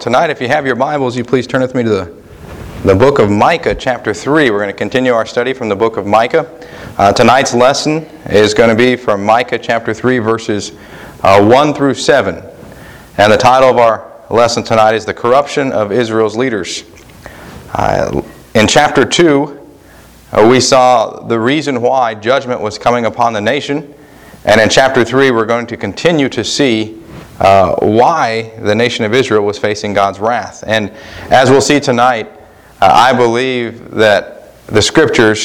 tonight, if you have your Bibles, you please turn with me to the book of Micah, chapter 3. We're going to continue our study from the book of Micah. Tonight's lesson is going to be from Micah, chapter 3, verses 1 through 7. And the title of our lesson tonight is The Corruption of Israel's Leaders. In chapter 2, we saw the reason why judgment was coming upon the nation. And in chapter 3, we're going to continue to see why the nation of Israel was facing God's wrath. And as we'll see tonight, I believe that the Scriptures,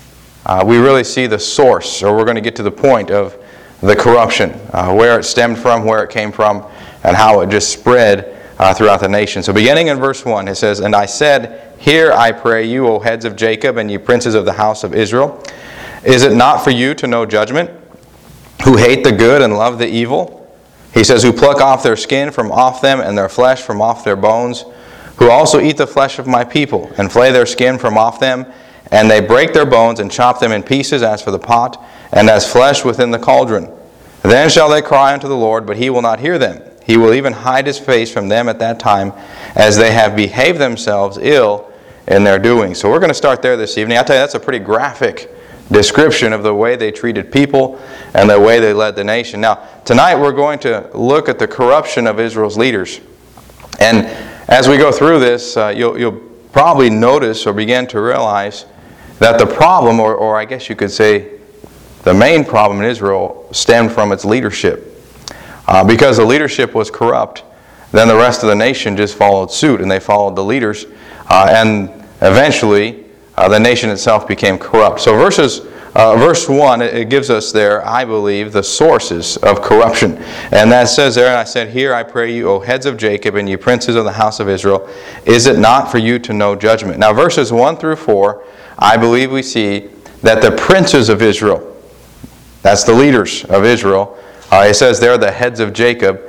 we really see the source, or we're going to get to the point of the corruption, where it stemmed from, where it came from, and how it just spread throughout the nation. So beginning in verse 1, it says, "And I said, Hear, I pray you, O heads of Jacob, and ye princes of the house of Israel. Is it not for you to know judgment, who hate the good and love the evil?" He says, "Who pluck off their skin from off them, and their flesh from off their bones, who also eat the flesh of my people, and flay their skin from off them, and they break their bones, and chop them in pieces as for the pot, and as flesh within the cauldron. Then shall they cry unto the Lord, but He will not hear them. He will even hide His face from them at that time, as they have behaved themselves ill in their doing." So we're going to start there this evening. I tell you, that's a pretty graphic description of the way they treated people and the way they led the nation. Now, tonight we're going to look at the corruption of Israel's leaders. And as we go through this, you'll probably notice or begin to realize that the problem, or I guess you could say the main problem in Israel, stemmed from its leadership. Because the leadership was corrupt, then the rest of the nation just followed suit, and they followed the leaders, and eventually the nation itself became corrupt. So verse 1, it gives us there, I believe, the sources of corruption. And that says there, "And I said, Hear, I pray you, O heads of Jacob, and ye princes of the house of Israel, is it not for you to know judgment?" Now verses 1 through 4, I believe we see that the princes of Israel, that's the leaders of Israel, it says there, the heads of Jacob,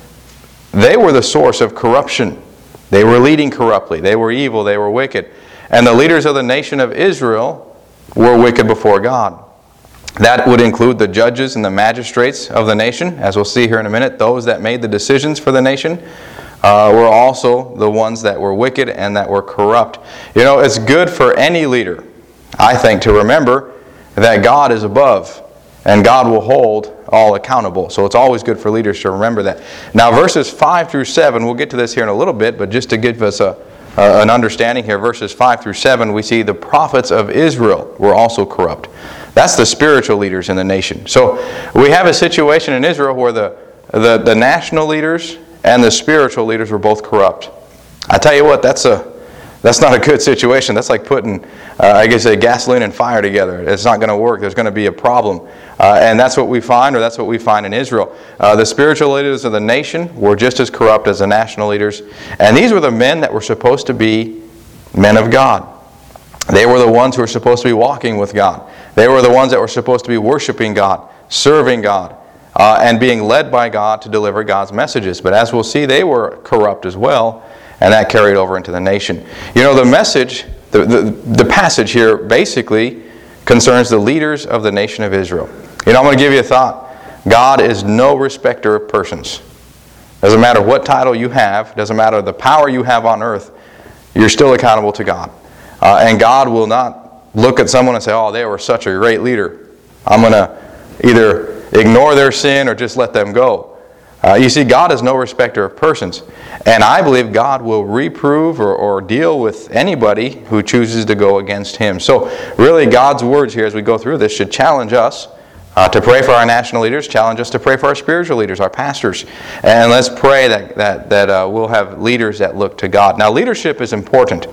they were the source of corruption. They were leading corruptly. They were evil. They were wicked. And the leaders of the nation of Israel were wicked before God. That would include the judges and the magistrates of the nation. As we'll see here in a minute, those that made the decisions for the nation were also the ones that were wicked and that were corrupt. You know, it's good for any leader, I think, to remember that God is above and God will hold all accountable. So it's always good for leaders to remember that. Now verses 5 through 7, we'll get to this here in a little bit, but just to give us an understanding here, verses 5 through 7, we see the prophets of Israel were also corrupt. That's the spiritual leaders in the nation. So we have a situation in Israel where the national leaders and the spiritual leaders were both corrupt. I tell you what, that's not a good situation. That's like putting, gasoline and fire together. It's not going to work. There's going to be a problem. And that's what we find, or that's what we find in Israel. The spiritual leaders of the nation were just as corrupt as the national leaders. And these were the men that were supposed to be men of God. They were the ones who were supposed to be walking with God. They were the ones that were supposed to be worshiping God, serving God, and being led by God to deliver God's messages. But as we'll see, they were corrupt as well. And that carried over into the nation. You know, the message, the passage here basically concerns the leaders of the nation of Israel. You know, I'm going to give you a thought. God is no respecter of persons. Doesn't matter what title you have, doesn't matter the power you have on earth, you're still accountable to God. And God will not look at someone and say, "Oh, they were such a great leader. I'm going to either ignore their sin or just let them go." You see, God is no respecter of persons. And I believe God will reprove or deal with anybody who chooses to go against Him. So really God's words here as we go through this should challenge us to pray for our national leaders, challenge us to pray for our spiritual leaders, our pastors. And let's pray that we'll have leaders that look to God. Now leadership is important.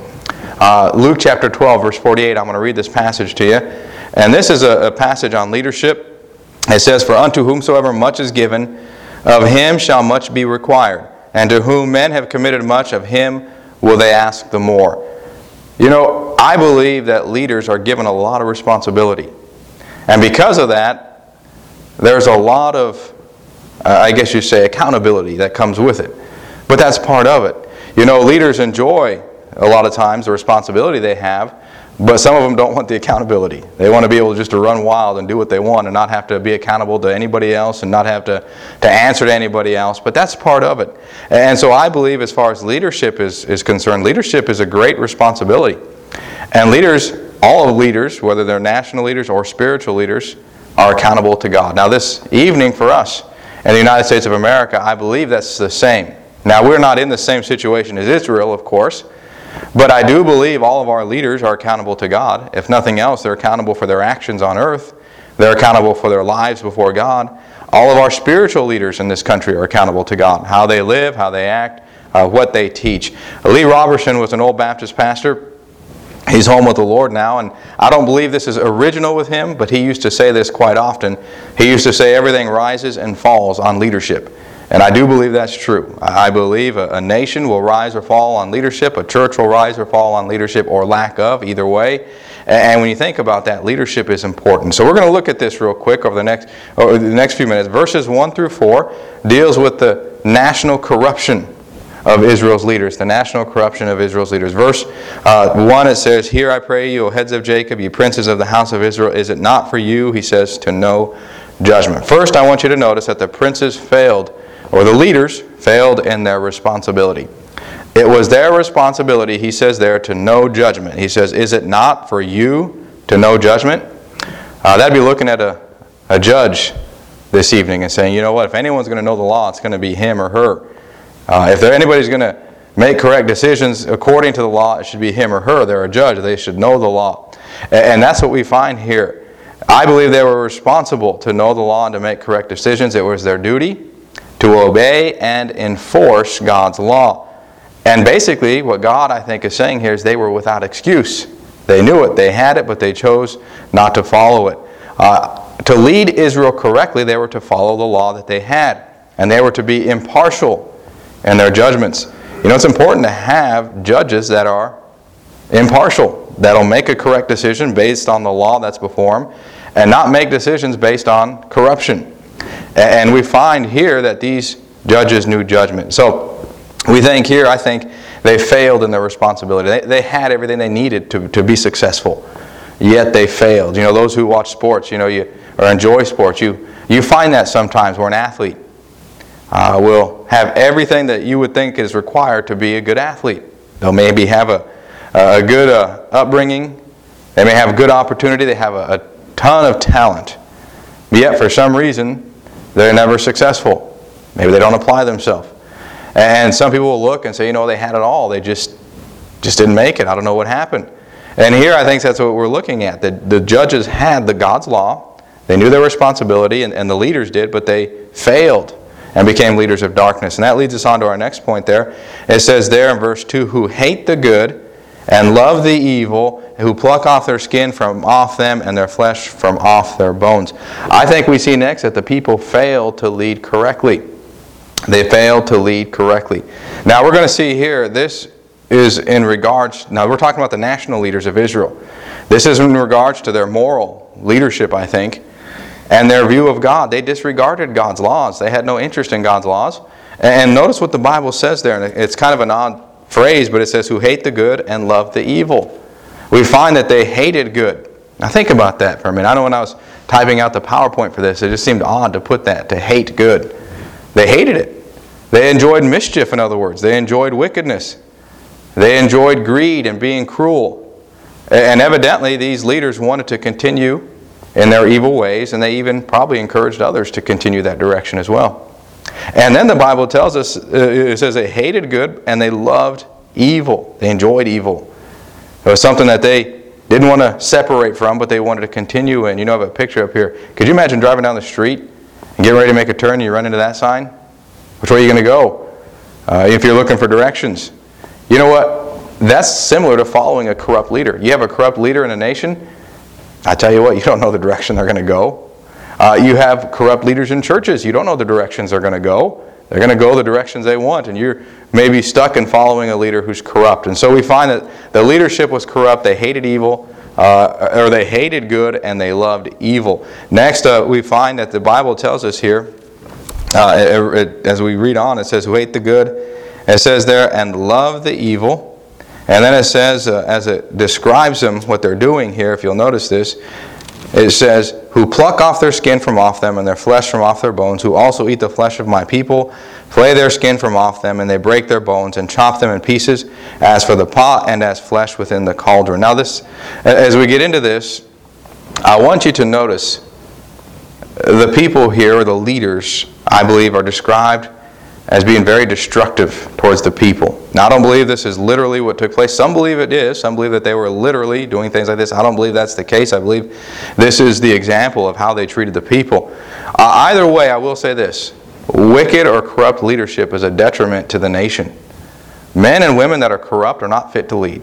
Luke chapter 12 verse 48, I'm going to read this passage to you. And this is a passage on leadership. It says, "For unto whomsoever much is given, of him shall much be required. And to whom men have committed much, of him will they ask the more." You know, I believe that leaders are given a lot of responsibility. And because of that, there's a lot of, accountability that comes with it. But that's part of it. You know, leaders enjoy, a lot of times, the responsibility they have, But some of them don't want the accountability. They want to be able just to run wild and do what they want and not have to be accountable to anybody else and not have to answer to anybody else. But that's part of it. And so I believe as far as leadership is concerned, leadership is a great responsibility. And leaders, all leaders, whether they're national leaders or spiritual leaders, are accountable to God. Now this evening for us in the United States of America, I believe that's the same. Now we're not in the same situation as Israel, of course. But I do believe all of our leaders are accountable to God. If nothing else, they're accountable for their actions on earth. They're accountable for their lives before God. All of our spiritual leaders in this country are accountable to God. How they live, how they act, what they teach. Lee Robertson was an old Baptist pastor. He's home with the Lord now, and I don't believe this is original with him, but he used to say this quite often. He used to say everything rises and falls on leadership. And I do believe that's true. I believe a nation will rise or fall on leadership. A church will rise or fall on leadership or lack of, either way. And when you think about that, leadership is important. So we're going to look at this real quick over the next few minutes. Verses 1 through 4 deals with the national corruption of Israel's leaders. The national corruption of Israel's leaders. Verse 1, it says, "Hear I pray you, O heads of Jacob, ye princes of the house of Israel, is it not for you," he says, "to know judgment." First, I want you to notice that the princes failed, or the leaders failed in their responsibility. It was their responsibility, he says there, to know judgment. He says, is it not for you to know judgment? That'd be looking at a judge this evening and saying, you know what, if anyone's going to know the law, it's going to be him or her. If anybody's going to make correct decisions according to the law, it should be him or her. They're a judge. They should know the law. And that's what we find here. I believe they were responsible to know the law and to make correct decisions. It was their duty to obey and enforce God's law. And basically, what God, I think, is saying here is they were without excuse. They knew it, they had it, but they chose not to follow it. To lead Israel correctly, they were to follow the law that they had. And they were to be impartial in their judgments. You know, it's important to have judges that are impartial, that'll make a correct decision based on the law that's before them, and not make decisions based on corruption. And we find here that these judges knew judgment. So we think here, I think, they failed in their responsibility. They had everything they needed to be successful, yet they failed. You know, those who watch sports, or enjoy sports, you find that sometimes where an athlete will have everything that you would think is required to be a good athlete. They'll maybe have a good upbringing. They may have good opportunity. They have a ton of talent. Yet, for some reason, they're never successful. Maybe they don't apply themselves. And some people will look and say, they had it all. They just didn't make it. I don't know what happened. And here I think that's what we're looking at. The judges had the God's law. They knew their responsibility, and the leaders did, but they failed and became leaders of darkness. And that leads us on to our next point there. It says there in verse 2, who hate the good and love the evil, who pluck off their skin from off them and their flesh from off their bones. I think we see next that the people failed to lead correctly. They failed to lead correctly. Now we're going to see here, this is in regards, now we're talking about the national leaders of Israel. This is in regards to their moral leadership, I think, and their view of God. They disregarded God's laws. They had no interest in God's laws. And notice what the Bible says there, and it's kind of an odd phrase, but it says, who hate the good and love the evil. We find that they hated good. Now think about that for a minute. I know when I was typing out the PowerPoint for this, it just seemed odd to put that, to hate good. They hated it. They enjoyed mischief, in other words. They enjoyed wickedness. They enjoyed greed and being cruel. And evidently, these leaders wanted to continue in their evil ways, and they even probably encouraged others to continue that direction as well. And then the Bible tells us, it says they hated good and they loved evil. They enjoyed evil. It was something that they didn't want to separate from, but they wanted to continue in. I have a picture up here. Could you imagine driving down the street and getting ready to make a turn and you run into that sign? Which way are you going to go? If you're looking for directions. You know what? That's similar to following a corrupt leader. You have a corrupt leader in a nation, I tell you what, you don't know the direction they're going to go. You have corrupt leaders in churches. You don't know the directions they're going to go. They're going to go the directions they want, and you're maybe stuck in following a leader who's corrupt. And so we find that the leadership was corrupt. They hated evil, or they hated good, and they loved evil. Next, we find that the Bible tells us here, as we read on, it says, who hate the good. It says there, and love the evil. And then it says, as it describes them, what they're doing here, if you'll notice this, it says, who pluck off their skin from off them, and their flesh from off their bones, who also eat the flesh of my people, flay their skin from off them, and they break their bones, and chop them in pieces, as for the pot, and as flesh within the cauldron. Now this, as we get into this, I want you to notice the people here, or the leaders, I believe, are described as being very destructive towards the people. Now, I don't believe this is literally what took place. Some believe it is. Some believe that they were literally doing things like this. I don't believe that's the case. I believe this is the example of how they treated the people. Either way, I will say this. Wicked or corrupt leadership is a detriment to the nation. Men and women that are corrupt are not fit to lead.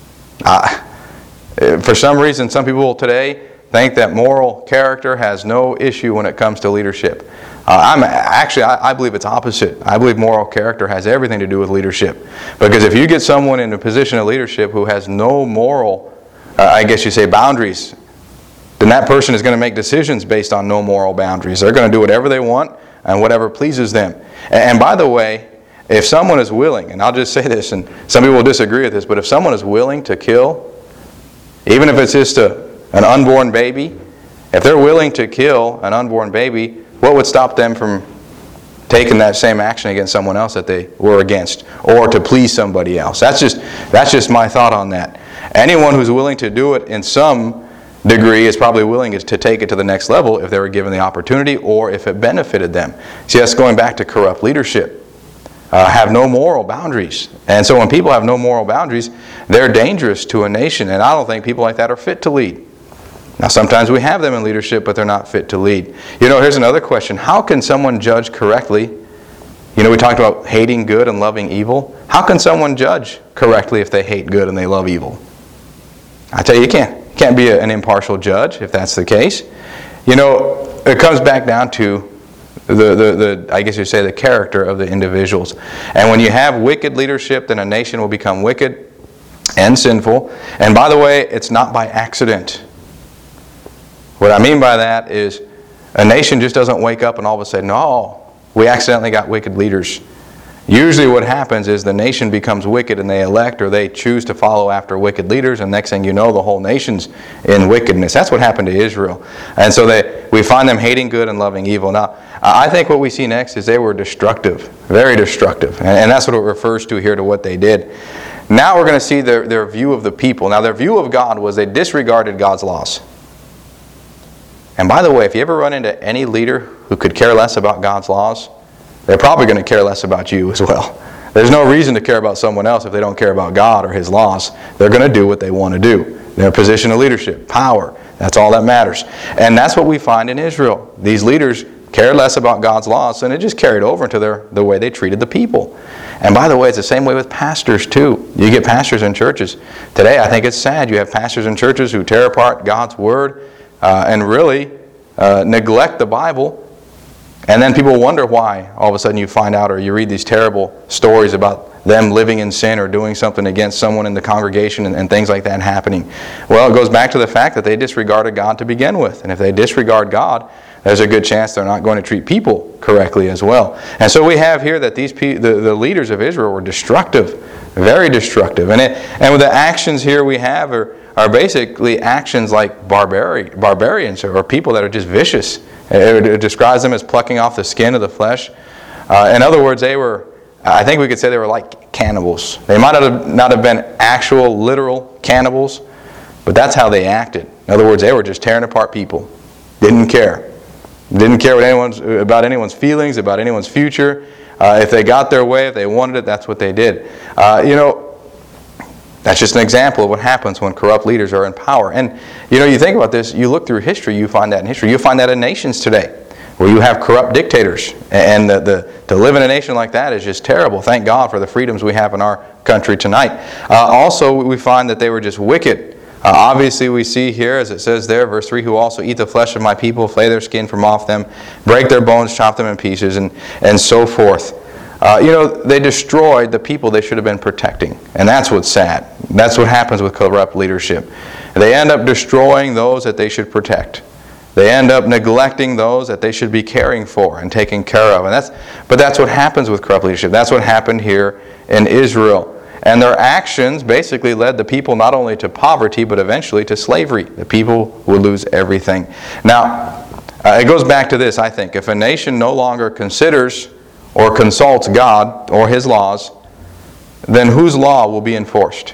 For some reason, some people today think that moral character has no issue when it comes to leadership. I believe it's opposite. I believe moral character has everything to do with leadership. Because if you get someone in a position of leadership who has no moral, boundaries, then that person is going to make decisions based on no moral boundaries. They're going to do whatever they want and whatever pleases them. And by the way, if someone is willing, and I'll just say this, and some people will disagree with this, but if someone is willing to kill, even if it's just an unborn baby, if they're willing to kill an unborn baby, what would stop them from taking that same action against someone else that they were against, or to please somebody else? That's just my thought on that. Anyone who's willing to do it in some degree is probably willing to take it to the next level if they were given the opportunity or if it benefited them. See, that's going back to corrupt leadership. Have no moral boundaries. And so when people have no moral boundaries, they're dangerous to a nation. And I don't think people like that are fit to lead. Now, sometimes we have them in leadership, but they're not fit to lead. Here's another question. How can someone judge correctly? We talked about hating good and loving evil. How can someone judge correctly if they hate good and they love evil? I tell you, you can't. You can't be an impartial judge if that's the case. It comes back down to the character of the individuals. And when you have wicked leadership, then a nation will become wicked and sinful. And by the way, it's not by accident. What I mean by that is a nation just doesn't wake up and all of a sudden, oh, we accidentally got wicked leaders. Usually what happens is the nation becomes wicked and they elect or they choose to follow after wicked leaders, and next thing you know, the whole nation's in wickedness. That's what happened to Israel. And so we find them hating good and loving evil. Now, I think what we see next is they were destructive, very destructive. And that's what it refers to here to what they did. Now we're going to see their view of the people. Now their view of God was they disregarded God's laws. And by the way, if you ever run into any leader who could care less about God's laws, they're probably going to care less about you as well. There's no reason to care about someone else if they don't care about God or His laws. They're going to do what they want to do. Their position of leadership, power, that's all that matters. And that's what we find in Israel. These leaders cared less about God's laws, and it just carried over into the way they treated the people. And by the way, it's the same way with pastors too. You get pastors in churches. Today, I think it's sad. You have pastors in churches who tear apart God's Word and really neglect the Bible. And then people wonder why all of a sudden you find out or you read these terrible stories about them living in sin or doing something against someone in the congregation and things like that happening. Well, it goes back to the fact that they disregarded God to begin with. And if they disregard God, there's a good chance they're not going to treat people correctly as well. And so we have here that the leaders of Israel were destructive, very destructive. And with the actions here we have are basically actions like barbarians or people that are just vicious. It describes them as plucking off the skin of the flesh. In other words, I think we could say they were like cannibals. They might not have been actual, literal cannibals, but that's how they acted. In other words, they were just tearing apart people. Didn't care. Didn't care about anyone's feelings, about anyone's future. If they got their way, if they wanted it, that's what they did. That's just an example of what happens when corrupt leaders are in power. And you think about this, you look through history, you find that in history. You find that in nations today, where you have corrupt dictators. And to live in a nation like that is just terrible. Thank God for the freedoms we have in our country tonight. Also, we find that they were just wicked. Obviously, we see here, as it says there, verse 3, who also eat the flesh of my people, flay their skin from off them, break their bones, chop them in pieces, and so forth. They destroyed the people they should have been protecting. And that's what's sad. That's what happens with corrupt leadership. They end up destroying those that they should protect. They end up neglecting those that they should be caring for and taking care of. But that's what happens with corrupt leadership. That's what happened here in Israel. And their actions basically led the people not only to poverty, but eventually to slavery. The people would lose everything. Now, it goes back to this, I think. If a nation no longer considers or consults God or His laws, then whose law will be enforced?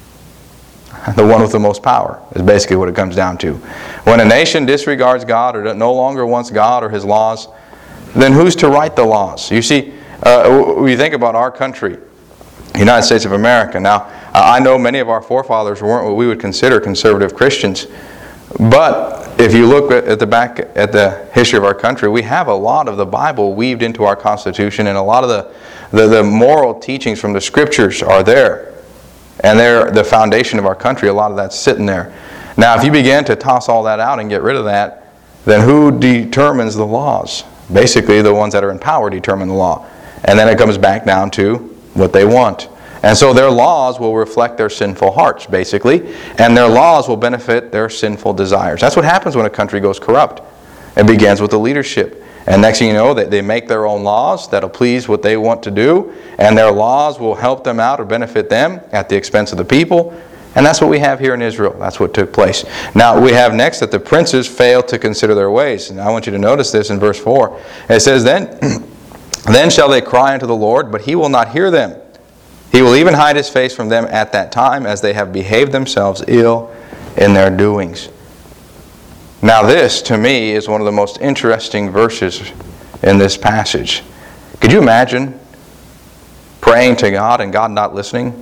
The one with the most power is basically what it comes down to. When a nation disregards God or no longer wants God or His laws, then who's to write the laws? You see, when you think about our country, the United States of America. Now, I know many of our forefathers weren't what we would consider conservative Christians, but if you look at the history of our country, we have a lot of the Bible weaved into our Constitution, and a lot of the moral teachings from the Scriptures are there. And they're the foundation of our country. A lot of that's sitting there. Now, if you begin to toss all that out and get rid of that, then who determines the laws? Basically, the ones that are in power determine the law. And then it comes back down to what they want. And so their laws will reflect their sinful hearts, basically. And their laws will benefit their sinful desires. That's what happens when a country goes corrupt. It begins with the leadership. And next thing you know, they make their own laws that'll please what they want to do. And their laws will help them out or benefit them at the expense of the people. And that's what we have here in Israel. That's what took place. Now, we have next that the princes failed to consider their ways. And I want you to notice this in verse 4. It says, Then shall they cry unto the Lord, but He will not hear them. He will even hide His face from them at that time, as they have behaved themselves ill in their doings. Now this, to me, is one of the most interesting verses in this passage. Could you imagine praying to God and God not listening?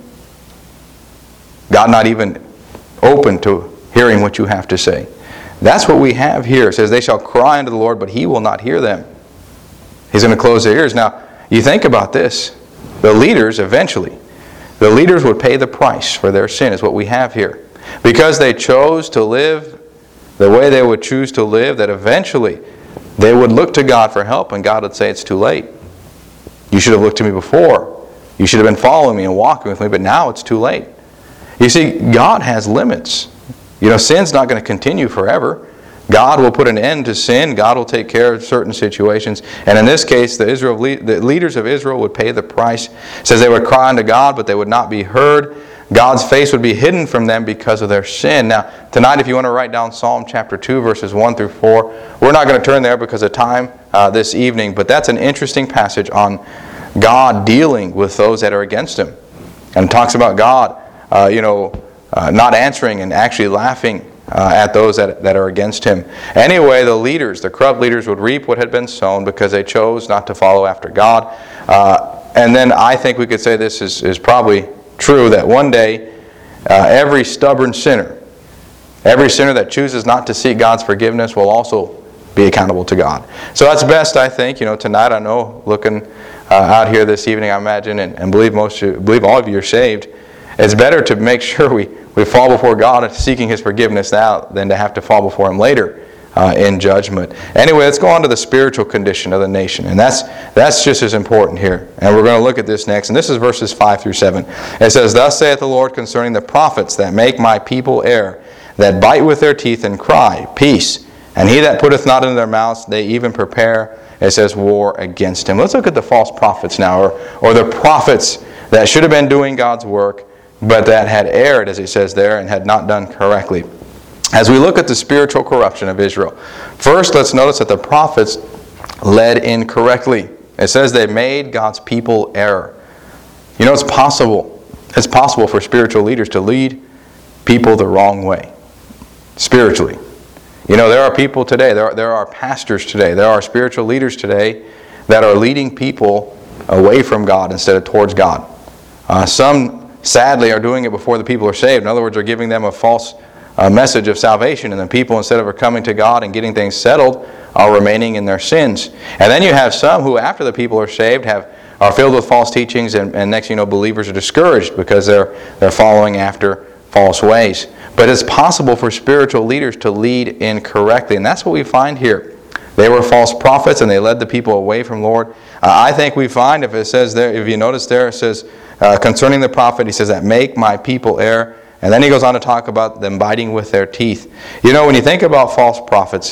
God not even open to hearing what you have to say. That's what we have here. It says, they shall cry unto the Lord, but He will not hear them. He's going to close their ears. Now, you think about this. The leaders, eventually, the leaders would pay the price for their sin, is what we have here. Because they chose to live the way they would choose to live, that eventually they would look to God for help, and God would say, it's too late. You should have looked to me before. You should have been following me and walking with me, but now it's too late. You see, God has limits. Sin's not going to continue forever. God will put an end to sin. God will take care of certain situations. And in this case, the leaders of Israel would pay the price. It says they would cry unto God, but they would not be heard. God's face would be hidden from them because of their sin. Now, tonight, if you want to write down Psalm chapter 2, verses 1 through 4, we're not going to turn there because of time this evening, but that's an interesting passage on God dealing with those that are against Him. And it talks about God, not answering and actually laughing at those that are against Him. Anyway, the corrupt leaders would reap what had been sown because they chose not to follow after God. And then I think we could say this is probably true, that one day every stubborn sinner, every sinner that chooses not to seek God's forgiveness will also be accountable to God. So that's best, I think. Tonight, I know, looking out here this evening, I imagine, and believe all of you are saved. It's better to make sure we fall before God seeking His forgiveness now than to have to fall before Him later in judgment. Anyway, let's go on to the spiritual condition of the nation. And that's just as important here. And we're going to look at this next. And this is verses 5 through 7. It says, Thus saith the Lord concerning the prophets that make my people err, that bite with their teeth and cry, Peace. And he that putteth not into their mouths, they even prepare, it says, war against him. Let's look at the false prophets now, or the prophets that should have been doing God's work, but that had erred, as it says there, and had not done correctly. As we look at the spiritual corruption of Israel, first let's notice that the prophets led incorrectly. It says they made God's people err. It's possible. It's possible for spiritual leaders to lead people the wrong way, spiritually. There are people today, there are pastors today, there are spiritual leaders today that are leading people away from God instead of towards God. Some, sadly, are doing it before the people are saved. In other words, they're giving them a false message of salvation, and the people, instead of coming to God and getting things settled, are remaining in their sins. And then you have some who, after the people are saved, are filled with false teachings, and next believers are discouraged because they're following after false ways. But it's possible for spiritual leaders to lead incorrectly, and that's what we find here. They were false prophets, and they led the people away from the Lord. I think we find, if it says there, if you notice there, it says, concerning the prophet, he says that make my people err. And then he goes on to talk about them biting with their teeth. When you think about false prophets,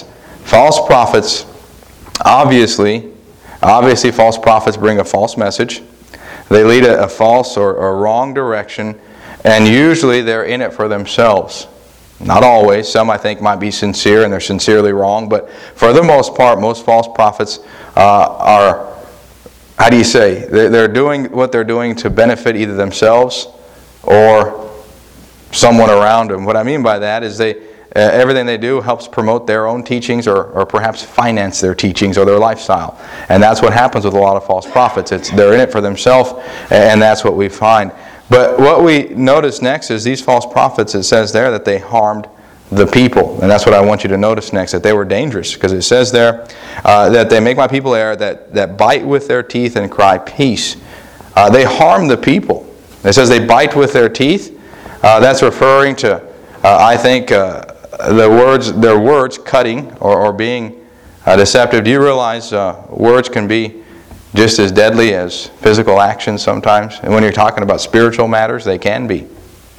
obviously false prophets bring a false message. They lead a false or wrong direction, and usually they're in it for themselves. Not always. Some, I think, might be sincere and they're sincerely wrong, but for the most part, most false prophets are, how do you say, they're doing what they're doing to benefit either themselves or someone around them. What I mean by that is everything they do helps promote their own teachings or perhaps finance their teachings or their lifestyle. And that's what happens with a lot of false prophets. They're in it for themselves, and that's what we find. But what we notice next is these false prophets, it says there that they harmed the people. And that's what I want you to notice next, that they were dangerous. Because it says there that they make my people err, that bite with their teeth and cry peace. They harm the people. It says they bite with their teeth. That's referring to, I think, their words cutting or being deceptive. Do you realize words can be just as deadly as physical actions sometimes? And when you're talking about spiritual matters, they can be.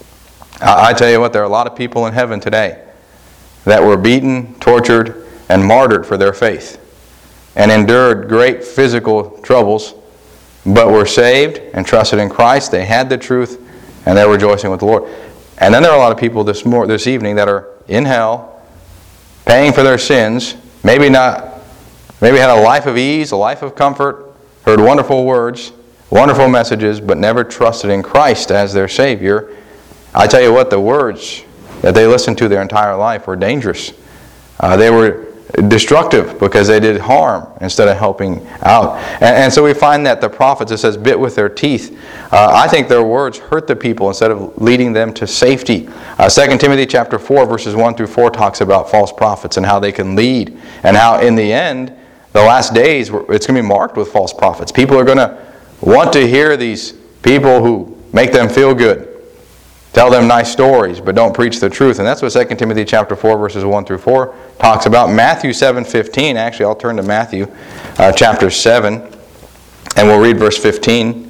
I tell you what, there are a lot of people in heaven today that were beaten, tortured, and martyred for their faith and endured great physical troubles, but were saved and trusted in Christ. They had the truth, and they're rejoicing with the Lord. And then there are a lot of people this evening that are in hell, paying for their sins, maybe had a life of ease, a life of comfort, heard wonderful words, wonderful messages, but never trusted in Christ as their Savior. I tell you what, the words that they listened to their entire life were dangerous. They were destructive because they did harm instead of helping out. And so we find that the prophets, it says, bit with their teeth. I think their words hurt the people instead of leading them to safety. 2 Timothy chapter 4, verses 1 through 4 talks about false prophets and how they can lead, and how in the end, the last days, it's going to be marked with false prophets. People are going to want to hear these people who make them feel good, tell them nice stories, but don't preach the truth. And that's what 2 Timothy chapter 4, verses 1 through 4 talks about. Matthew 7:15, actually I'll turn to Matthew chapter 7, and we'll read verse 15.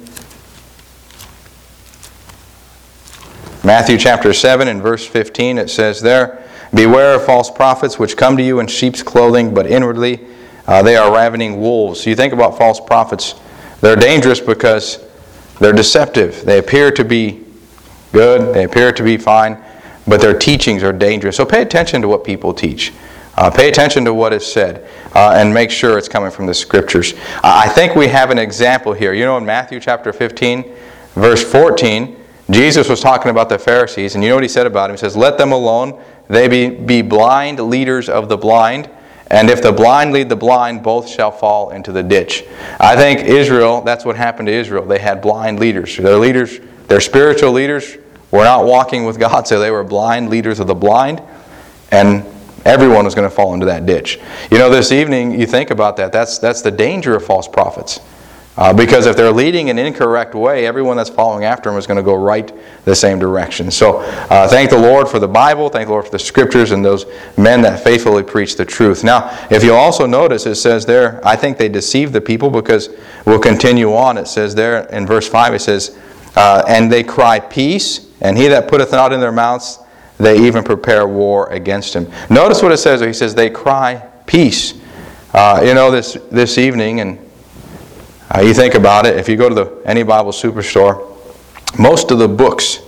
Matthew chapter 7 and verse 15, it says there, "Beware of false prophets which come to you in sheep's clothing, but inwardly they are ravening wolves." So you think about false prophets, they're dangerous because they're deceptive. They appear to be good, they appear to be fine, but their teachings are dangerous. So pay attention to what people teach. Pay attention to what is said, and make sure it's coming from the Scriptures. I think we have an example here. You know, in Matthew chapter 15, verse 14, Jesus was talking about the Pharisees, and you know what He said about them? He says, "Let them alone, they be blind leaders of the blind. And if the blind lead the blind, both shall fall into the ditch." I think Israel, that's what happened to Israel. They had blind leaders. Their spiritual leaders were not walking with God, so they were blind leaders of the blind, and everyone was going to fall into that ditch. You know, this evening, you think about that. That's the danger of false prophets. Because if they're leading an incorrect way, everyone that's following after them is going to go right the same direction. So thank the Lord for the Bible, thank the Lord for the Scriptures and those men that faithfully preach the truth. Now, if you'll also notice, it says there, I think they deceive the people, because we'll continue on. It says there in verse 5, it says, "And they cry peace, and he that putteth not in their mouths, they even prepare war against him." Notice what it says there. He says, they cry peace. You know, this evening, and you think about it, if you go to any Bible superstore, most of the books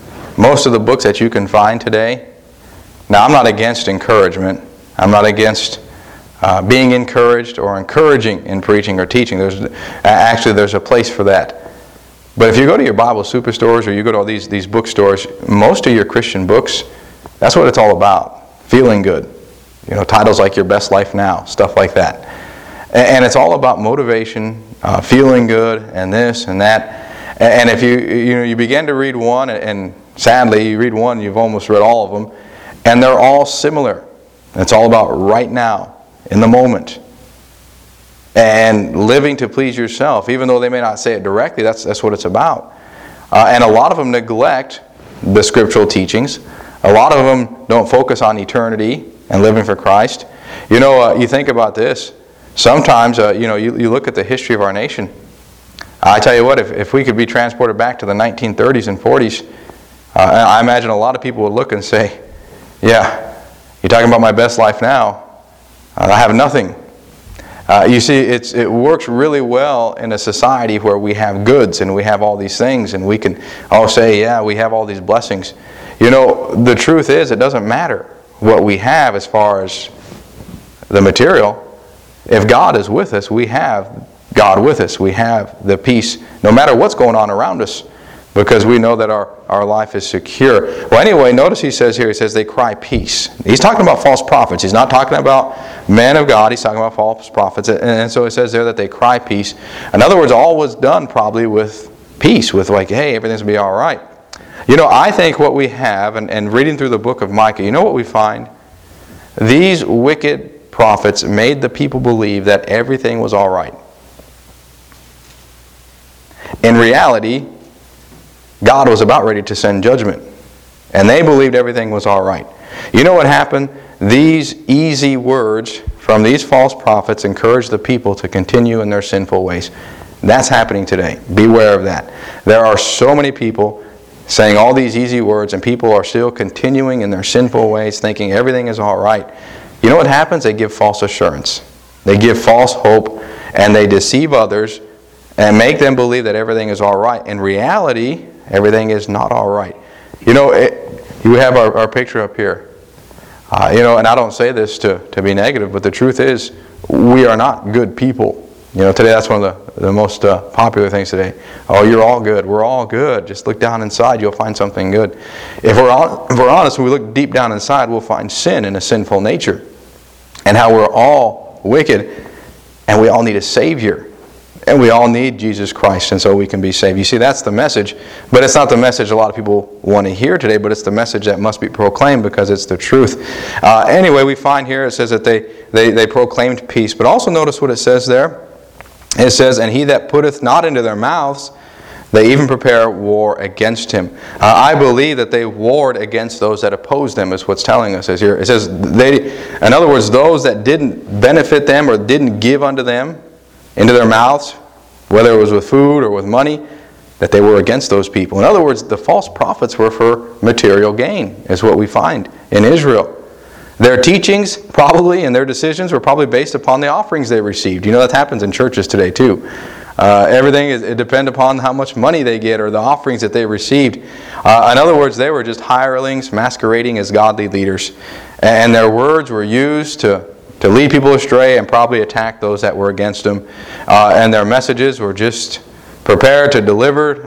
that you can find today, now I'm not against encouragement. I'm not against being encouraged or encouraging in preaching or teaching. There's a place for that. But if you go to your Bible superstores or you go to all these bookstores, most of your Christian books, that's what it's all about. Feeling good. You know, titles like Your Best Life Now, stuff like that. And it's all about motivation, feeling good, and this and that. And if you begin to read one, and sadly you read one, you've almost read all of them, and they're all similar. It's all about right now, in the moment, and living to please yourself, even though they may not say it directly. That's what it's about. And a lot of them neglect the scriptural teachings. A lot of them don't focus on eternity and living for Christ. You know, you think about this. Sometimes, you look at the history of our nation. I tell you what, if we could be transported back to the 1930s and 40s, I imagine a lot of people would look and say, "Yeah, you're talking about my best life now. I have nothing." You see, it works really well in a society where we have goods and we have all these things and we can all say, yeah, we have all these blessings. You know, the truth is it doesn't matter what we have as far as the material. If God is with us, we have God with us. We have the peace no matter what's going on around us because we know that our life is secure. Well, anyway, notice he says they cry peace. He's talking about false prophets. He's not talking about men of God. He's talking about false prophets. And so it says there that they cry peace. In other words, all was done probably with peace, with like, hey, everything's going to be all right. You know, I think what we have, and reading through the book of Micah, you know what we find? These wicked prophets made the people believe that everything was all right. In reality, God was about ready to send judgment. And they believed everything was all right. You know what happened? These easy words from these false prophets encouraged the people to continue in their sinful ways. That's happening today. Beware of that. There are so many people saying all these easy words, and people are still continuing in their sinful ways, thinking everything is all right. You know what happens? They give false assurance. They give false hope, and they deceive others and make them believe that everything is all right. In reality, everything is not all right. You know, you have our picture up here. You know, and I don't say this to be negative, but the truth is, we are not good people. You know, today that's one of the most popular things today. Oh, you're all good. We're all good. Just look down inside, you'll find something good. If we're honest, when we look deep down inside, we'll find sin and a sinful nature. And how we're all wicked, and we all need a Savior. And we all need Jesus Christ, and so we can be saved. You see, that's the message. But it's not the message a lot of people want to hear today, but it's the message that must be proclaimed because it's the truth. Anyway, we find here, it says that they proclaimed peace. But also notice what it says there. It says, and he that putteth not into their mouths, they even prepare war against him. I believe that they warred against those that opposed them, is what's telling us here. It says, in other words, those that didn't benefit them or didn't give unto them into their mouths, whether it was with food or with money, that they were against those people. In other words, the false prophets were for material gain, is what we find in Israel. Their teachings probably and their decisions were probably based upon the offerings they received. You know, that happens in churches today too. Everything it depends upon how much money they get or the offerings that they received. In other words, they were just hirelings masquerading as godly leaders. And their words were used to lead people astray and probably attack those that were against them. And their messages were just prepared and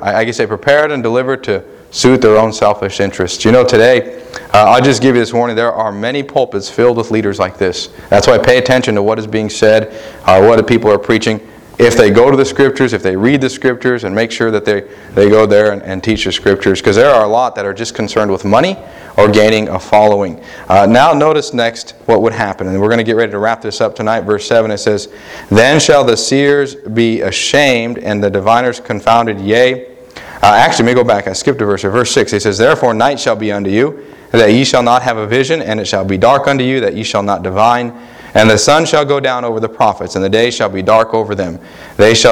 delivered to suit their own selfish interests. You know, today, I'll just give you this warning, there are many pulpits filled with leaders like this. That's why pay attention to what is being said, what the people are preaching. If they go to the Scriptures, if they read the Scriptures, and make sure that they go there and teach the Scriptures, because there are a lot that are just concerned with money or gaining a following. Now notice next what would happen, and we're going to get ready to wrap this up tonight. Verse 7, it says, then shall the seers be ashamed, and the diviners confounded, yea. Actually, let me go back. I skipped a verse. Verse 6, it says, therefore night shall be unto you, that ye shall not have a vision, and it shall be dark unto you, that ye shall not divine. And the sun shall go down over the prophets, and the day shall be dark over them. Then shall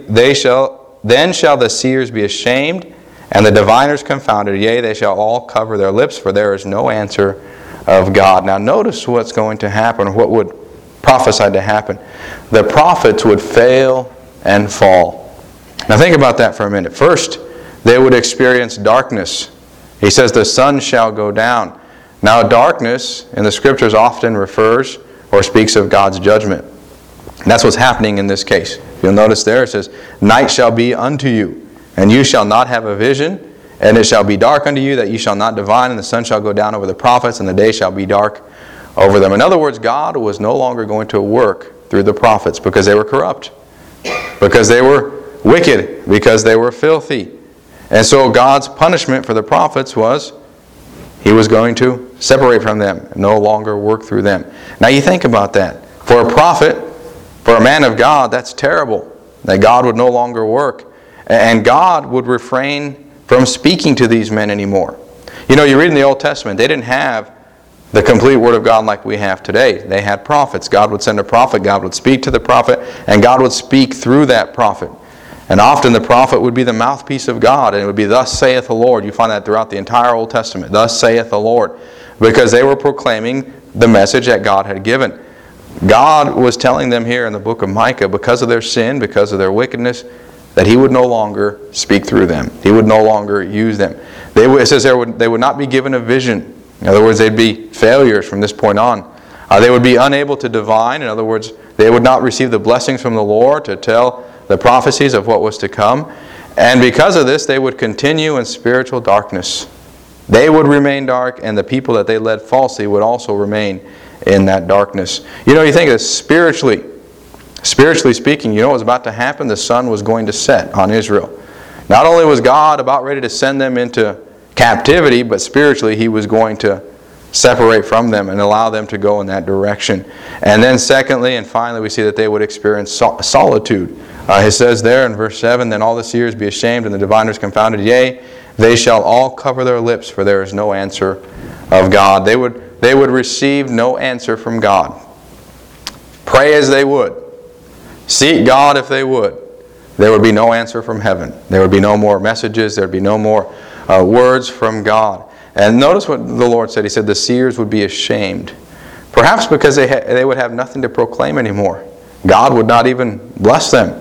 the seers be ashamed, and the diviners confounded. Yea, they shall all cover their lips, for there is no answer of God. Now notice what's going to happen, or what would prophesy to happen. The prophets would fail and fall. Now think about that for a minute. First, they would experience darkness. He says the sun shall go down. Now darkness in the Scriptures often refers or speaks of God's judgment. And that's what's happening in this case. You'll notice there it says, night shall be unto you, and you shall not have a vision, and it shall be dark unto you, that you shall not divine, and the sun shall go down over the prophets, and the day shall be dark over them. In other words, God was no longer going to work through the prophets because they were corrupt, because they were wicked, because they were filthy. And so God's punishment for the prophets was He was going to separate from them, no longer work through them. Now you think about that. For a prophet, for a man of God, that's terrible. That God would no longer work. And God would refrain from speaking to these men anymore. You know, you read in the Old Testament, they didn't have the complete Word of God like we have today. They had prophets. God would send a prophet, God would speak to the prophet, and God would speak through that prophet. And often the prophet would be the mouthpiece of God, and it would be, thus saith the Lord. You find that throughout the entire Old Testament. Thus saith the Lord. Because they were proclaiming the message that God had given. God was telling them here in the book of Micah, because of their sin, because of their wickedness, that He would no longer speak through them. He would no longer use them. It says they would not be given a vision. In other words, they'd be failures from this point on. They would be unable to divine. In other words, they would not receive the blessings from the Lord to tell the prophecies of what was to come. And because of this, they would continue in spiritual darkness. They would remain dark, and the people that they led falsely would also remain in that darkness. You think of this spiritually speaking, you know what was about to happen? The sun was going to set on Israel. Not only was God about ready to send them into captivity, but spiritually He was going to separate from them and allow them to go in that direction. And then secondly and finally, we see that they would experience solitude. It says there in verse 7, "Then all the seers be ashamed and the diviners confounded. Yea, they shall all cover their lips, for there is no answer of God." They would receive no answer from God. Pray as they would, seek God if they would, there would be no answer from heaven. There would be no more messages. There would be no more words from God. And notice what the Lord said. He said the seers would be ashamed. Perhaps because they would have nothing to proclaim anymore. God would not even bless them.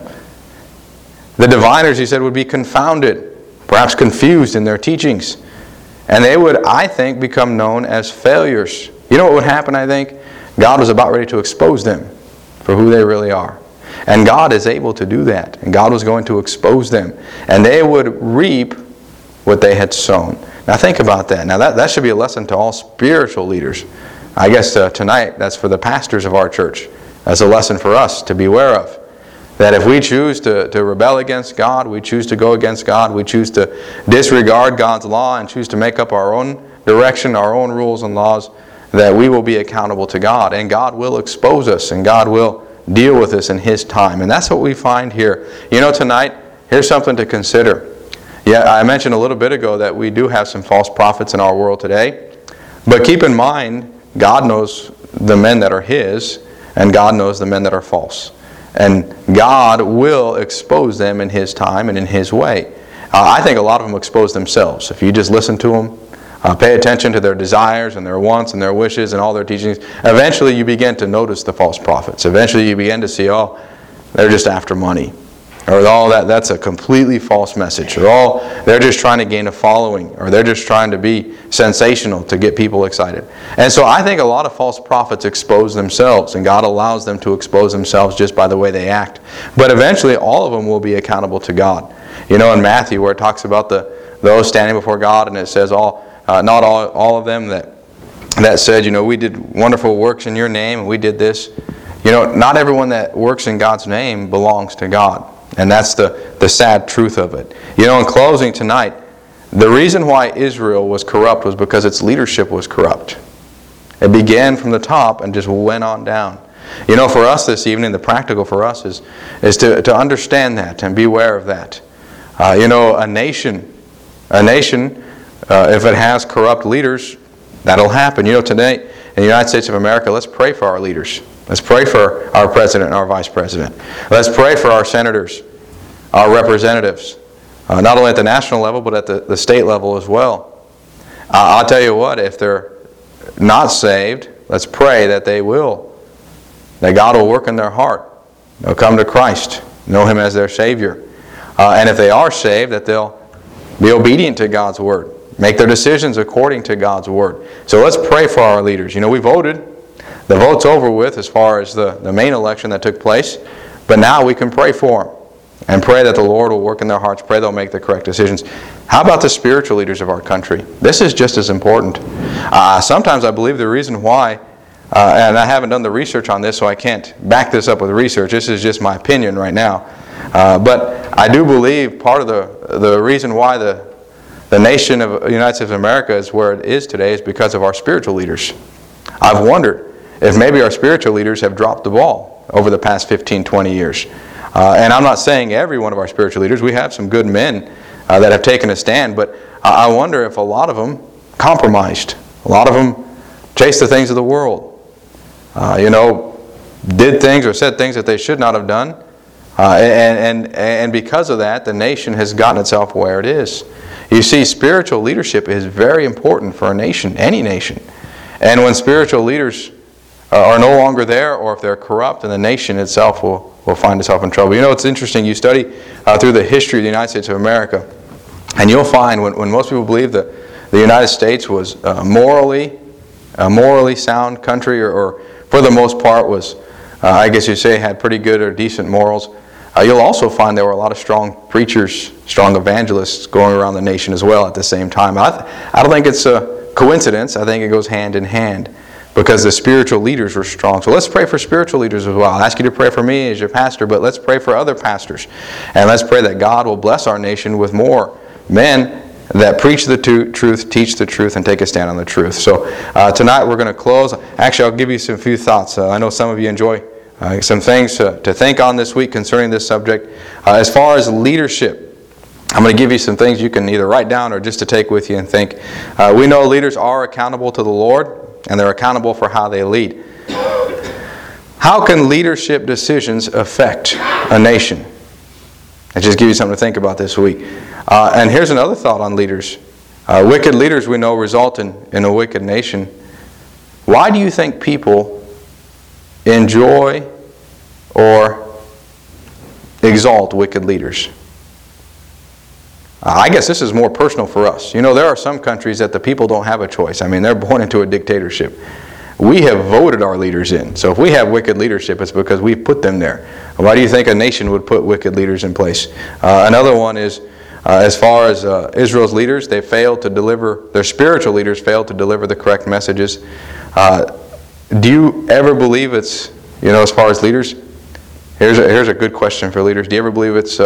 The diviners, He said, would be confounded, perhaps confused in their teachings. And they would, I think, become known as failures. You know what would happen, I think? God was about ready to expose them for who they really are. And God is able to do that. And God was going to expose them. And they would reap what they had sown. Now think about that. Now that should be a lesson to all spiritual leaders. I guess tonight that's for the pastors of our church. That's a lesson for us to be aware of. That if we choose to rebel against God, we choose to go against God, we choose to disregard God's law and choose to make up our own direction, our own rules and laws, that we will be accountable to God. And God will expose us and God will deal with us in His time. And that's what we find here. Tonight, here's something to consider. Yeah, I mentioned a little bit ago that we do have some false prophets in our world today. But keep in mind, God knows the men that are His, and God knows the men that are false. And God will expose them in His time and in His way. I think a lot of them expose themselves. If you just listen to them, pay attention to their desires and their wants and their wishes and all their teachings, eventually you begin to notice the false prophets. Eventually you begin to see, they're just after money. Or that's a completely false message. Or they're just trying to gain a following. Or they're just trying to be sensational to get people excited. And so I think a lot of false prophets expose themselves. And God allows them to expose themselves just by the way they act. But eventually all of them will be accountable to God. In Matthew where it talks about those standing before God, and it says not all of them that said, we did wonderful works in your name and we did this. Not everyone that works in God's name belongs to God. And that's the sad truth of it. In closing tonight, the reason why Israel was corrupt was because its leadership was corrupt. It began from the top and just went on down. For us this evening, the practical for us is to understand that and be aware of that. A nation, if it has corrupt leaders, that'll happen. Today in the United States of America, let's pray for our leaders. Let's pray for our president and our vice president. Let's pray for our senators, our representatives, not only at the national level, but at the state level as well. I'll tell you what, if they're not saved, let's pray that that God will work in their heart. They'll come to Christ, know Him as their Savior. And if they are saved, that they'll be obedient to God's Word. Make their decisions according to God's Word. So let's pray for our leaders. We voted. The vote's over with as far as the main election that took place. But now we can pray for them. And pray that the Lord will work in their hearts. Pray they'll make the correct decisions. How about the spiritual leaders of our country? This is just as important. Sometimes I believe the reason why, and I haven't done the research on this, so I can't back this up with research. This is just my opinion right now. But I do believe part of the reason why the nation of the United States of America is where it is today is because of our spiritual leaders. I've wondered if maybe our spiritual leaders have dropped the ball over the past 15, 20 years. And I'm not saying every one of our spiritual leaders. We have some good men that have taken a stand, but I wonder if a lot of them compromised. A lot of them chased the things of the world. Did things or said things that they should not have done. And because of that, the nation has gotten itself where it is. You see, spiritual leadership is very important for a nation, any nation. And when spiritual leaders are no longer there, or if they're corrupt, then the nation itself will find itself in trouble. You know, it's interesting. You study through the history of the United States of America, and you'll find when most people believe that the United States was a morally sound country, or for the most part was, I guess you'd say, had pretty good or decent morals, you'll also find there were a lot of strong preachers, strong evangelists going around the nation as well at the same time. I don't think it's a coincidence. I think it goes hand in hand, because the spiritual leaders were strong. So let's pray for spiritual leaders as well. I'll ask you to pray for me as your pastor, but let's pray for other pastors. And let's pray that God will bless our nation with more men that preach the truth, teach the truth, and take a stand on the truth. So tonight we're going to close. Actually, I'll give you some few thoughts. I know some of you enjoy some things to think on this week concerning this subject. As far as leadership, I'm going to give you some things you can either write down or just to take with you and think. We know leaders are accountable to the Lord, and they're accountable for how they lead. How can leadership decisions affect a nation? I'll just give you something to think about this week. And here's another thought on leaders. Wicked leaders, we know, result in a wicked nation. Why do you think people enjoy or exalt wicked leaders? I guess this is more personal for us. You know, there are some countries that the people don't have a choice. I mean, they're born into a dictatorship. We have voted our leaders in. So if we have wicked leadership, it's because we put them there. Why do you think a nation would put wicked leaders in place? Another one is, as far as Israel's leaders, they failed to deliver, their spiritual leaders failed to deliver the correct messages. Do you ever believe it's, as far as leaders, here's a good question for leaders. Do you ever believe it's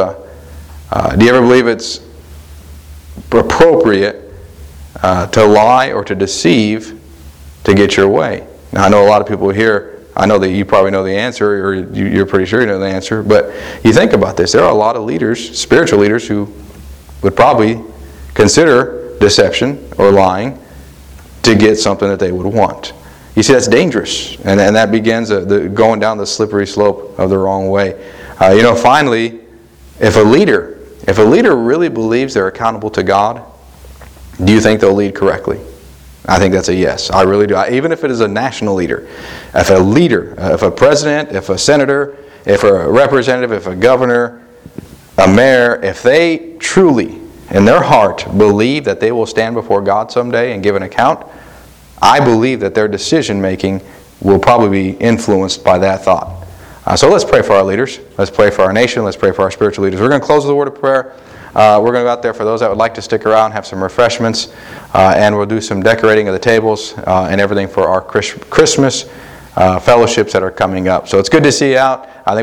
appropriate to lie or to deceive to get your way? Now, I know a lot of people here, I know that you probably know the answer, or you're pretty sure you know the answer, but you think about this. There are a lot of leaders, spiritual leaders, who would probably consider deception or lying to get something that they would want. You see, that's dangerous, and that begins going down the slippery slope of the wrong way. Finally, if a leader really believes they're accountable to God, do you think they'll lead correctly? I think that's a yes. I really do. Even if it is a national leader. If a president, if a senator, if a representative, if a governor, a mayor, if they truly, in their heart, believe that they will stand before God someday and give an account, I believe that their decision making will probably be influenced by that thought. So let's pray for our leaders. Let's pray for our nation. Let's pray for our spiritual leaders. We're going to close with a word of prayer. We're going to go out there for those that would like to stick around, have some refreshments, and we'll do some decorating of the tables and everything for our Christmas fellowships that are coming up. So it's good to see you out. I think